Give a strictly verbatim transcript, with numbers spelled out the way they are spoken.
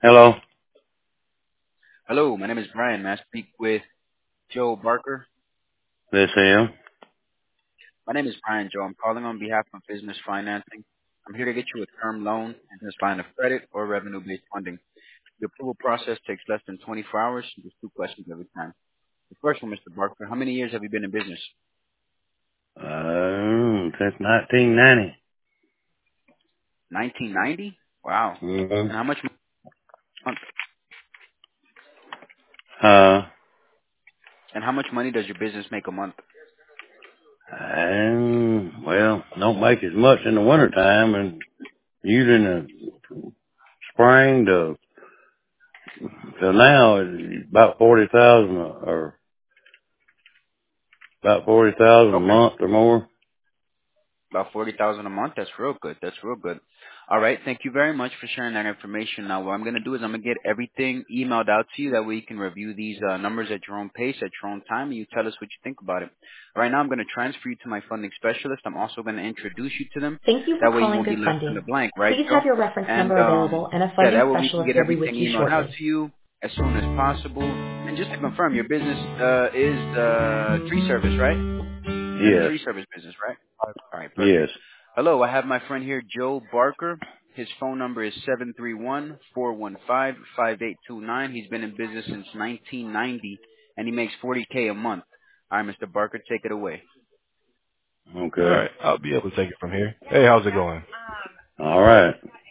Hello. Hello, my name is Brian. May I speak with Joe Barker? This him. My name is Brian, Joe. I'm calling on behalf of Business Financing. I'm here to get you a term loan, business line of credit, or revenue-based funding. The approval process takes less than twenty-four hours. There's two questions every time. The first one, Mister Barker, how many years have you been in business? Uh, since nineteen ninety. nineteen ninety? Wow. Mm-hmm. And how much month? Uh, And how much money does your business make a month? and, well, don't make as much in the wintertime, and usually in the spring to, to now, it's about forty thousand or about forty thousand a Okay. month or more. About forty thousand a month. That's real good. That's real good. All right. Thank you very much for sharing that information. Now, what I'm going to do is I'm going to get everything emailed out to you. That way you can review these uh, numbers at your own pace, at your own time, and you tell us what you think about it. Right now, I'm going to transfer you to my funding specialist. I'm also going to introduce you to them. Thank you for That way you calling won't be Good left in the Funding. blank, right, Please Joe? have your reference And number um, available, and a yeah, funding that way we can specialist get will be with everything you emailed out shortly. to you as soon as possible. And just to confirm, your business uh, is uh, tree service, right? You're in the Yes. tree service business, right? All right, Yes. perfect. Hello, I have my friend here, Joe Barker. His phone number is seven three one, four one five, five eight two nine. He's been in business since nineteen ninety, and he makes forty K a month. All right, Mister Barker, take it away. All Okay. right, I'll be able to take it from here. Hey, how's it going? All right.